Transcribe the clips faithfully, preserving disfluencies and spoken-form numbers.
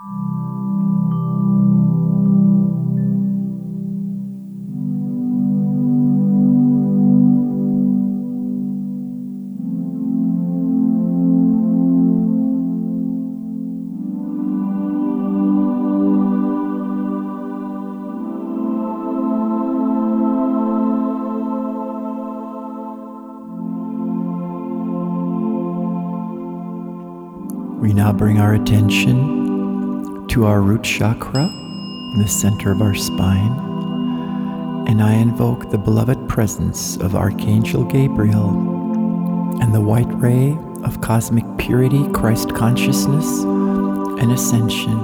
We now bring our attention to our root chakra in the center of our spine, and I invoke the beloved presence of Archangel Gabriel and the white ray of cosmic purity, Christ consciousness, and ascension.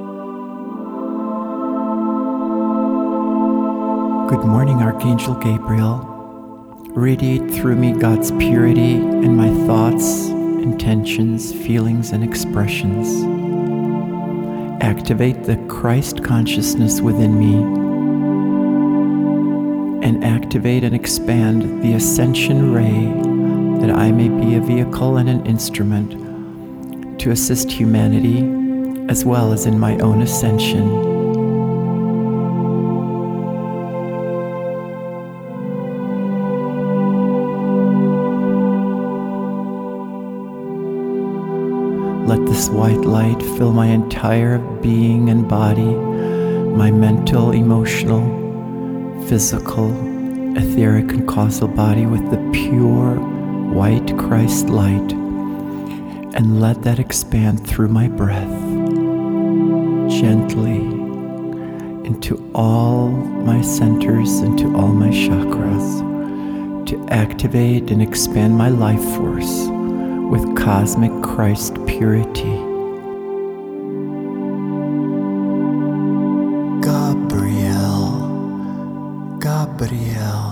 Good morning, Archangel Gabriel. Radiate through me God's purity in my thoughts, intentions, feelings, and expressions. Activate the Christ consciousness within me and activate and expand the ascension ray that I may be a vehicle and an instrument to assist humanity as well as in my own ascension. Let this white light fill my entire being and body, my mental, emotional, physical, etheric, and causal body with the pure, white Christ light, and let that expand through my breath, gently, into all my centers, into all my chakras, to activate and expand my life force with cosmic Christ purity. Gabriel, Gabriel,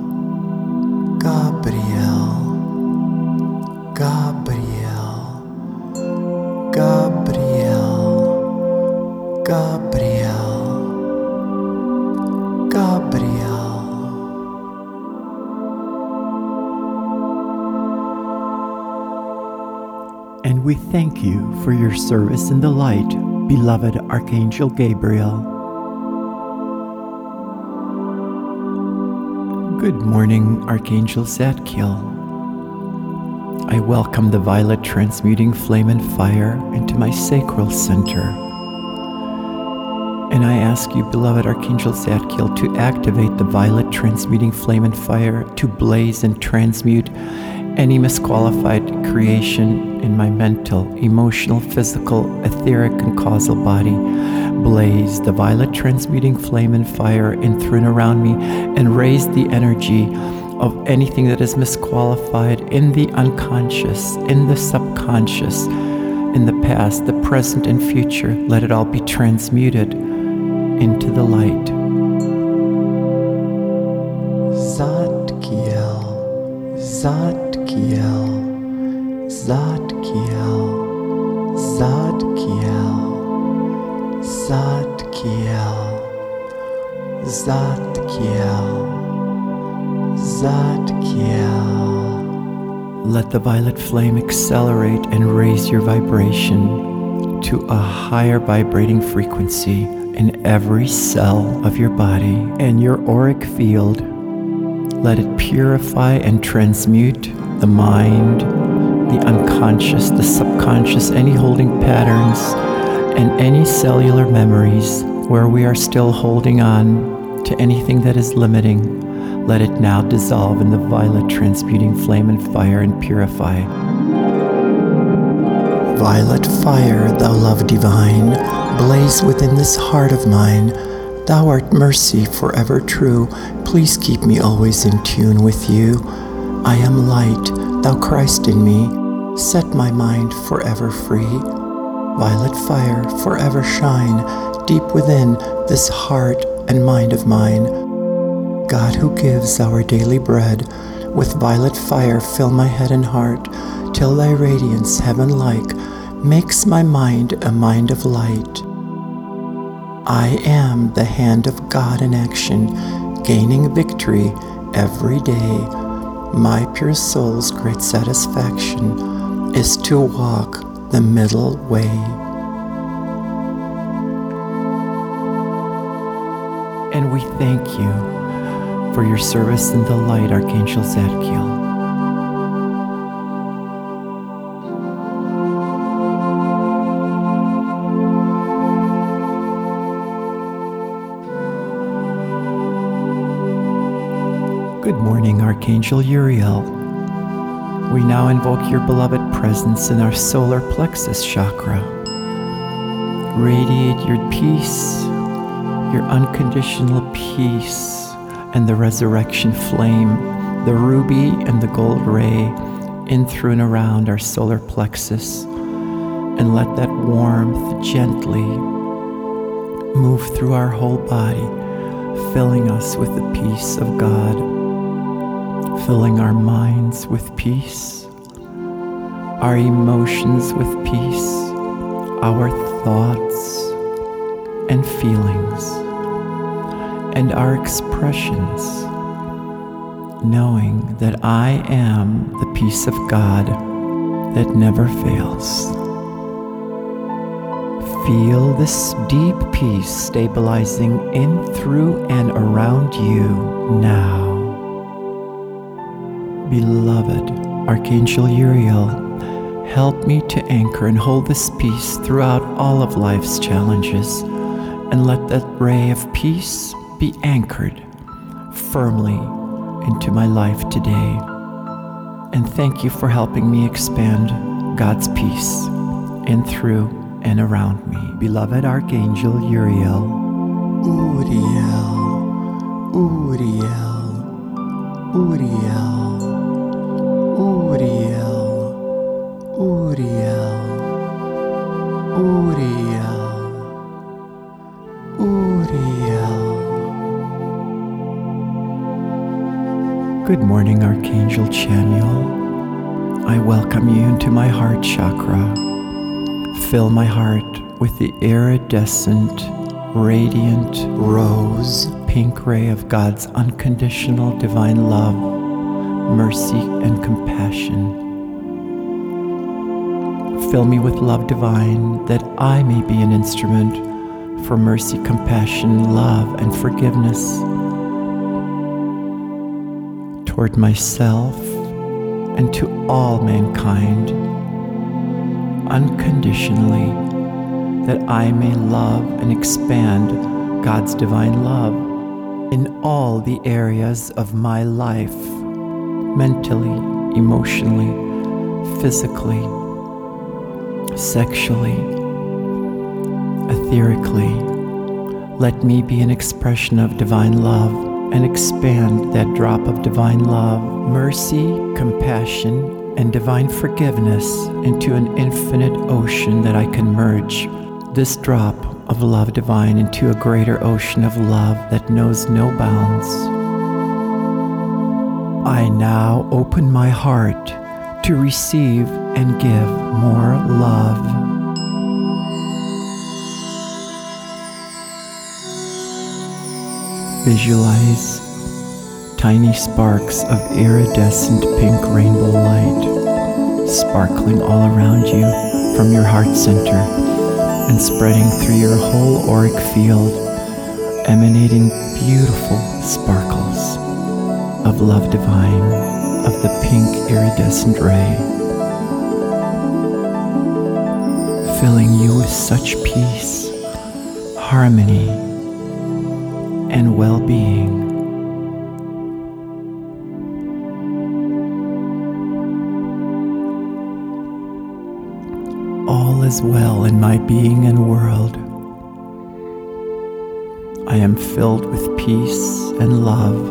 Gabriel, Gabriel, Gabriel, Gabriel, Gabriel. And we thank you for your service in the light, beloved Archangel Gabriel. Good morning, Archangel Zadkiel. I welcome the violet transmuting flame and fire into my sacral center. And I ask you, beloved Archangel Zadkiel, to activate the violet transmuting flame and fire to blaze and transmute any misqualified creation in my mental, emotional, physical, etheric, and causal body. Blaze the violet transmuting flame and fire in, through, and around me, and raise the energy of anything that is misqualified in the unconscious, in the subconscious, in the past, the present, and future. Let it all be transmuted into the light. Zadkiel, Zadkiel, Zadkiel, Zadkiel, Zadkiel, Zadkiel, Zadkiel. Let the violet flame accelerate and raise your vibration to a higher vibrating frequency in every cell of your body and your auric field. Let it purify and transmute the mind, the unconscious, the subconscious, any holding patterns, and any cellular memories where we are still holding on to anything that is limiting. Let it now dissolve in the violet transmuting flame and fire and purify. Violet fire, thou love divine, blaze within this heart of mine. Thou art mercy forever true. Please keep me always in tune with you. I am light, thou Christ in me. Set my mind forever free. Violet fire, forever shine deep within this heart and mind of mine. God who gives our daily bread, with violet fire fill my head and heart, till thy radiance, heaven-like, makes my mind a mind of light. I am the hand of God in action, gaining victory every day. My pure soul's great satisfaction is to walk the middle way. thank you for your service in the light, Archangel Zadkiel. Good morning, Archangel Uriel. We now invoke your beloved presence in our solar plexus chakra. Radiate your peace, your unconditional peace, and the resurrection flame, the ruby and the gold ray, in, through, and around our solar plexus. And let that warmth gently move through our whole body, filling us with the peace of God, filling our minds with peace, our emotions with peace, our thoughts and feelings, and our expressions, knowing that I am the peace of God that never fails. Feel this deep peace stabilizing in, through, and around you now. Beloved Archangel Uriel, help me to anchor and hold this peace throughout all of life's challenges, and let that ray of peace be anchored firmly into my life today. And thank you for helping me expand God's peace in, through, and around me. Beloved Archangel Uriel, Uriel, Uriel, Uriel, Uriel, Uriel, Uriel, Uriel. Good morning, Archangel Chamuel. I welcome you into my heart chakra. Fill my heart with the iridescent, radiant, rose pink ray of God's unconditional divine love, mercy, and compassion. Fill me with love divine, that I may be an instrument for mercy, compassion, love, and forgiveness toward myself and to all mankind, unconditionally, that I may love and expand God's divine love in all the areas of my life, mentally, emotionally, physically, sexually, etherically. Let me be an expression of divine love and expand that drop of divine love, mercy, compassion, and divine forgiveness into an infinite ocean that I can merge this drop of love divine into a greater ocean of love that knows no bounds. I now open my heart to receive and give more love. Visualize tiny sparks of iridescent pink rainbow light sparkling all around you from your heart center and spreading through your whole auric field, emanating beautiful sparkles of love divine, of the pink iridescent ray, filling you with such peace, harmony, and well-being. All is well in my being and world. I am filled with peace and love.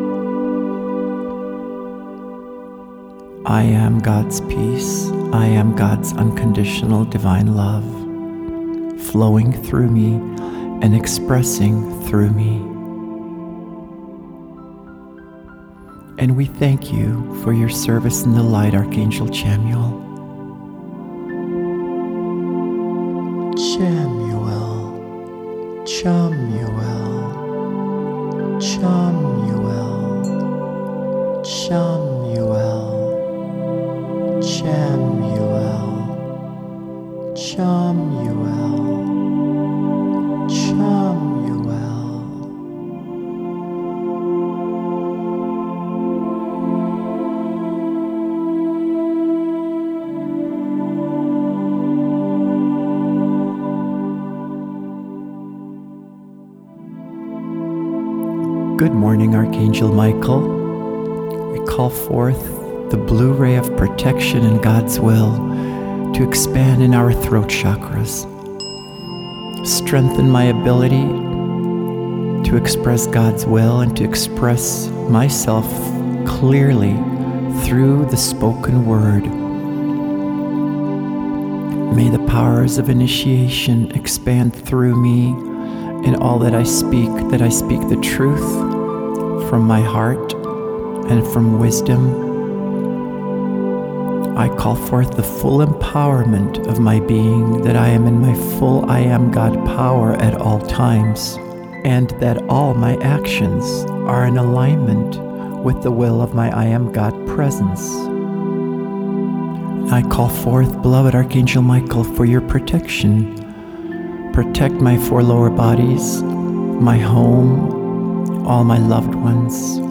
I am God's peace. I am God's unconditional divine love, flowing through me and expressing through me. And we thank you for your service in the light, Archangel Chamuel. Chamuel, Chamuel, Chamuel, Chamuel, Chamuel, Chamuel, Chamuel, Good morning, Archangel Michael. We call forth the blue ray of protection in God's will to expand in our throat chakras. Strengthen my ability to express God's will and to express myself clearly through the spoken word. May the powers of initiation expand through me in all that I speak, that I speak the truth from my heart and from wisdom. I call forth the full empowerment of my being, that I am in my full I am God power at all times, and that all my actions are in alignment with the will of my I am God presence. I call forth, beloved Archangel Michael, for your protection. Protect my four lower bodies, my home, all my loved ones.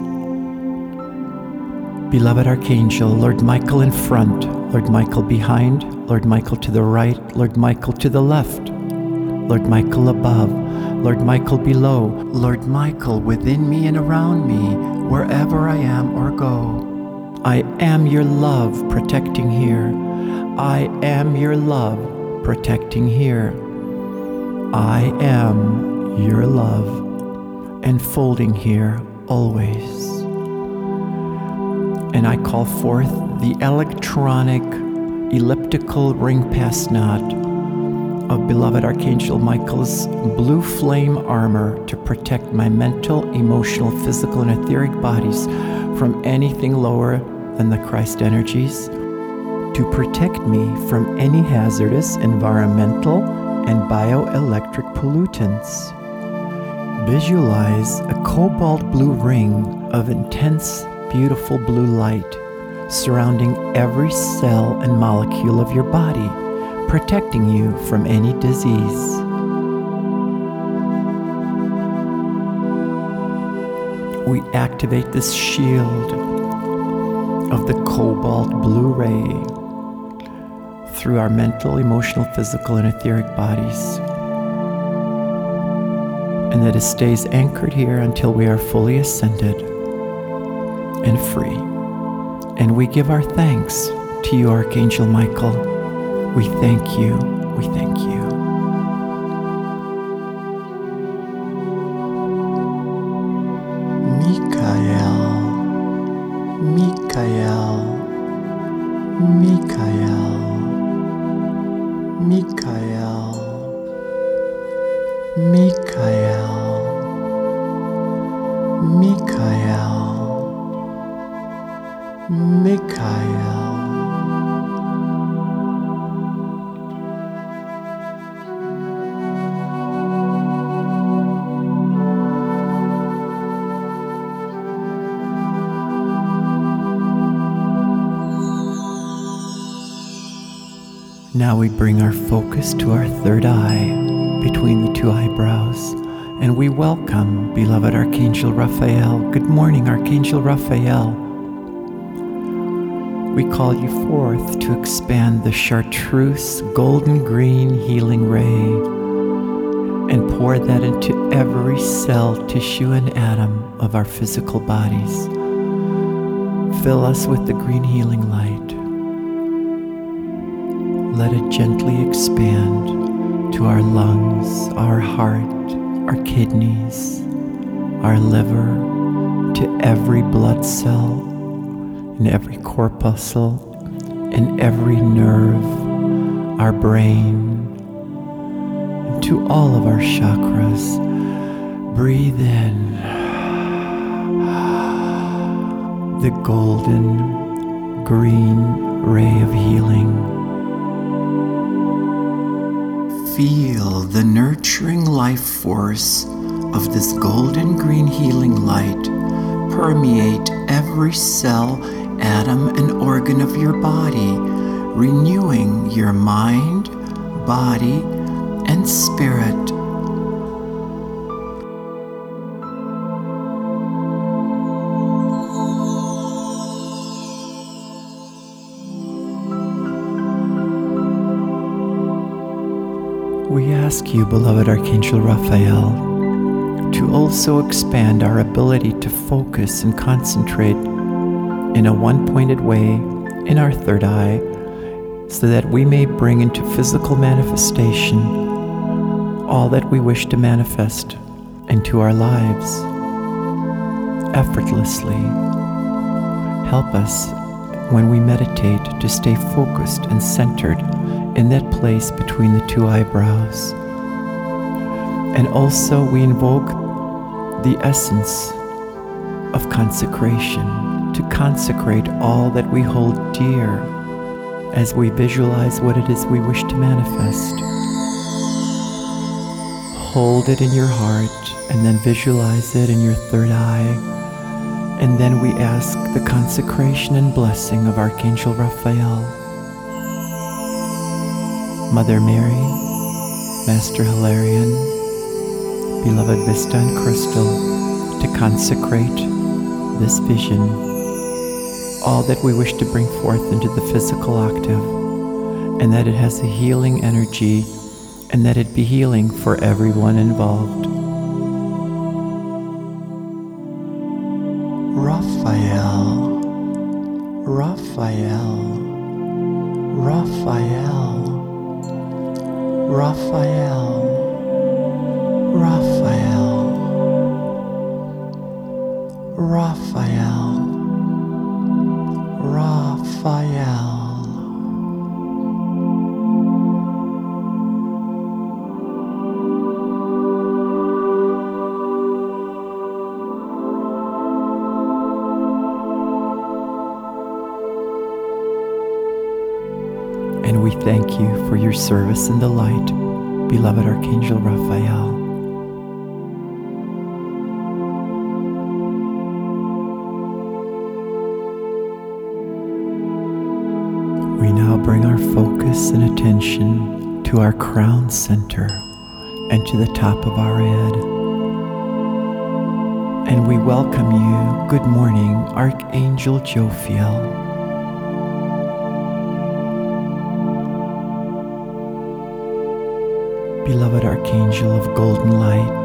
Beloved Archangel, Lord Michael in front, Lord Michael behind, Lord Michael to the right, Lord Michael to the left, Lord Michael above, Lord Michael below, Lord Michael within me and around me, wherever I am or go. I am your love protecting here. I am your love protecting here. I am your love enfolding here always. And I call forth the electronic elliptical ring pass knot of beloved Archangel Michael's blue flame armor to protect my mental, emotional, physical, and etheric bodies from anything lower than the Christ energies, to protect me from any hazardous environmental and bioelectric pollutants. Visualize a cobalt blue ring of intense, beautiful blue light surrounding every cell and molecule of your body, protecting you from any disease. We activate this shield of the cobalt blue ray through our mental, emotional, physical, and etheric bodies, and that it stays anchored here until we are fully ascended and free. And we give our thanks to you, Archangel Michael. We thank you. We thank you. Michael, Michael, Michael, Michael, Michael, Michael, Michael. Now we bring our focus to our third eye between the two eyebrows, and we welcome beloved Archangel Raphael. Good morning, Archangel Raphael. We call you forth to expand the chartreuse golden green healing ray and pour that into every cell, tissue, and atom of our physical bodies. Fill us with the green healing light. Let it gently expand to our lungs, our heart, our kidneys, our liver, to every blood cell, in every corpuscle, in every nerve, our brain, and to all of our chakras. Breathe in the golden green ray of healing. Feel the nurturing life force of this golden green healing light permeate every cell, atom, and organ of your body, renewing your mind, body, and spirit. We ask you, beloved Archangel Raphael, to also expand our ability to focus and concentrate in a one-pointed way in our third eye, so that we may bring into physical manifestation all that we wish to manifest into our lives effortlessly. Help us when we meditate to stay focused and centered in that place between the two eyebrows. And also we invoke the essence of consecration, to consecrate all that we hold dear as we visualize what it is we wish to manifest. Hold it in your heart and then visualize it in your third eye. And then we ask the consecration and blessing of Archangel Raphael, Mother Mary, Master Hilarion, beloved Vista and Crystal, to consecrate this vision, all that we wish to bring forth into the physical octave, and that it has a healing energy, and that it be healing for everyone involved. Raphael, Raphael, Raphael, Raphael, Raphael, Raphael, Raphael. And we thank you for your service in the light, beloved Archangel Raphael. We now bring our focus and attention to our crown center and to the top of our head. And we welcome you. Good morning, Archangel Jophiel. Beloved Archangel of golden light,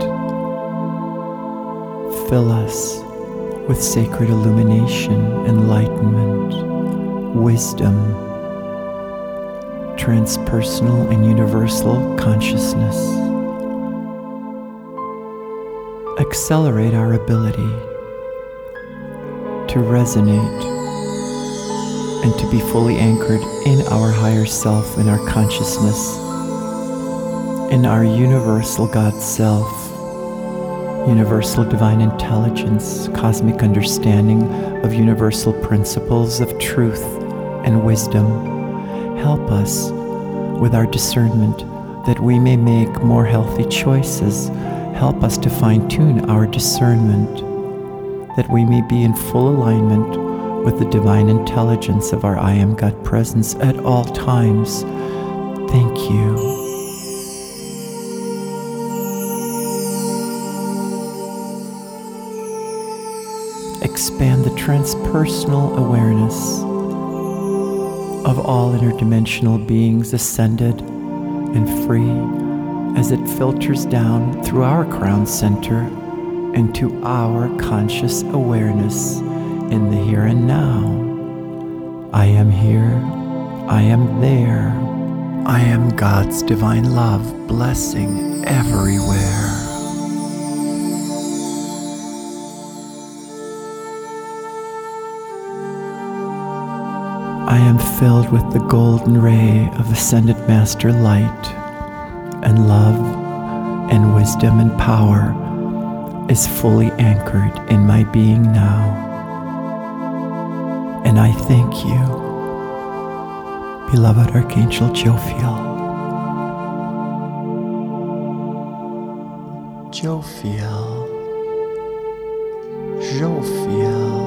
fill us with sacred illumination, enlightenment, wisdom, transpersonal and universal consciousness. Accelerate our ability to resonate and to be fully anchored in our higher self, in our consciousness, in our universal God self, universal divine intelligence, cosmic understanding of universal principles of truth and wisdom. Help us with our discernment that we may make more healthy choices. Help us to fine-tune our discernment, that we may be in full alignment with the divine intelligence of our I Am God presence at all times. Thank you. Expand the transpersonal awareness of all interdimensional beings, ascended and free, as it filters down through our crown center into our conscious awareness in the here and now. I am here, I am there, I am God's divine love, blessing everywhere. I am filled with the golden ray of Ascended Master light, and love and wisdom and power is fully anchored in my being now. And I thank you, beloved Archangel Jophiel. Jophiel, Jophiel,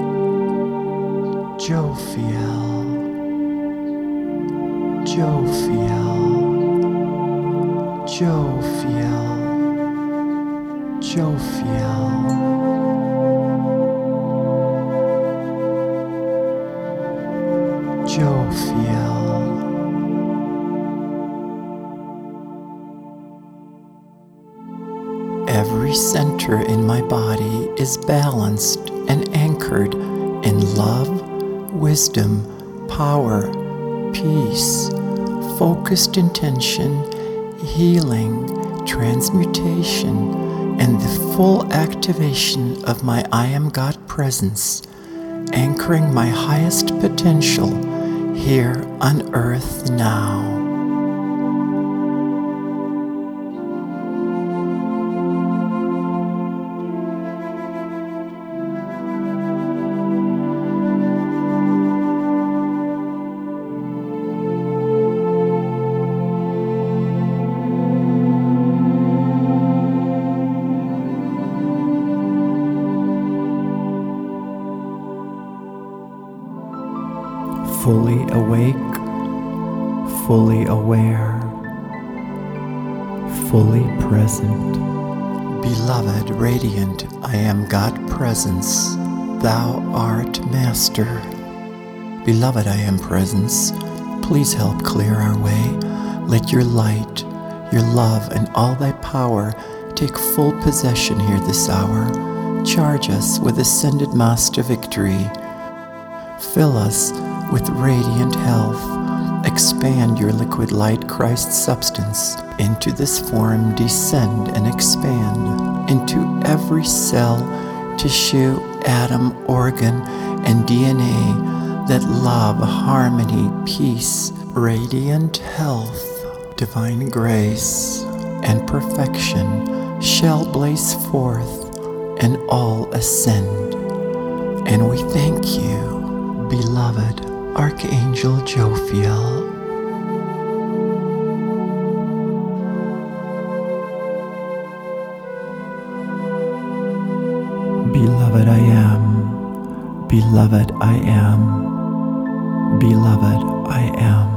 Jophiel, Jophiel, Jophiel, Jophiel, Jophiel. Every center in my body is balanced and anchored in love, wisdom, power, peace, focused intention, healing, transmutation, and the full activation of my I Am God presence, anchoring my highest potential here on earth now. Fully awake, fully aware, fully present. Beloved, radiant, I am God presence. Thou art Master. Beloved, I am presence. Please help clear our way. Let your light, your love, and all thy power take full possession here this hour. Charge us with ascended master victory. Fill us with radiant health. Expand your liquid light, Christ's substance, into this form. Descend and expand into every cell, tissue, atom, organ, and D N A, that love, harmony, peace, radiant health, divine grace, and perfection shall blaze forth and all ascend. And we thank you, beloved Archangel Jophiel. Beloved I am, beloved I am, beloved I am.